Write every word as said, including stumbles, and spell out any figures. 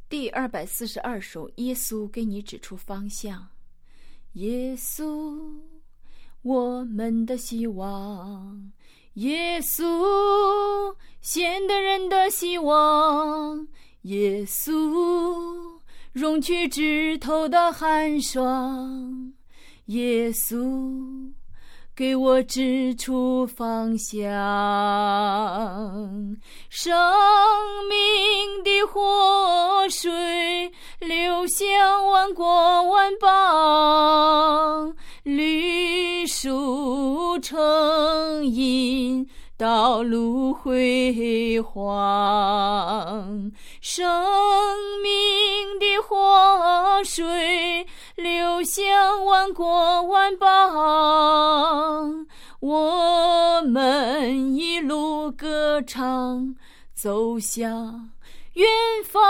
第二百四十二首，耶稣给你指出方向。耶稣，我们的希望，耶稣，现代人的希望，耶稣，融去枝头的寒霜，耶稣，给我指出方向。生命的活水流向万国万邦，绿树成荫，道路辉煌。生命的活水流向万国万邦，我们一路歌唱，走向远方。